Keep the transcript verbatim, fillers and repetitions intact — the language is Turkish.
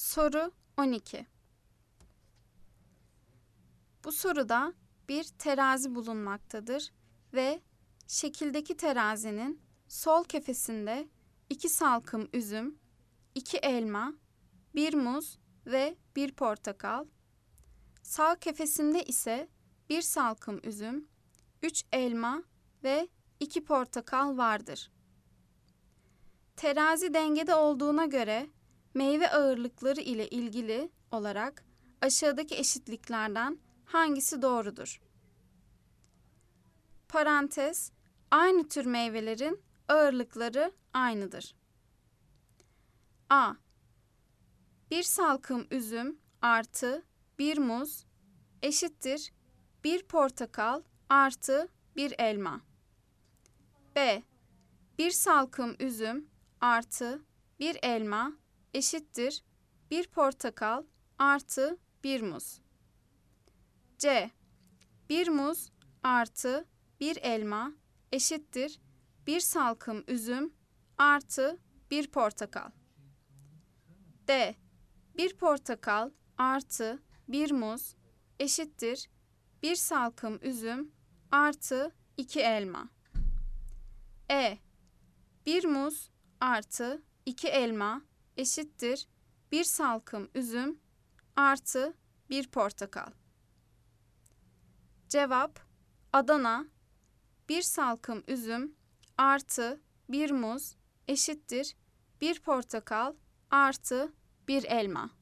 Soru on iki. Bu soruda bir terazi bulunmaktadır ve şekildeki terazinin sol kefesinde iki salkım üzüm, iki elma, bir muz ve bir portakal, sağ kefesinde ise bir salkım üzüm, üç elma ve iki portakal vardır. Terazi dengede olduğuna göre meyve ağırlıkları ile ilgili olarak aşağıdaki eşitliklerden hangisi doğrudur? Parantez, aynı tür meyvelerin ağırlıkları aynıdır. A. Bir salkım üzüm artı bir muz eşittir bir portakal artı bir elma. B. Bir salkım üzüm artı bir elma eşittir bir portakal artı bir muz. C. Bir muz artı bir elma eşittir bir salkım üzüm artı bir portakal. D. Bir portakal artı bir muz eşittir bir salkım üzüm artı iki elma. E. Bir muz artı iki elma eşittir bir salkım üzüm artı bir portakal. Cevap Adana, bir salkım üzüm artı bir muz eşittir bir portakal artı bir elma.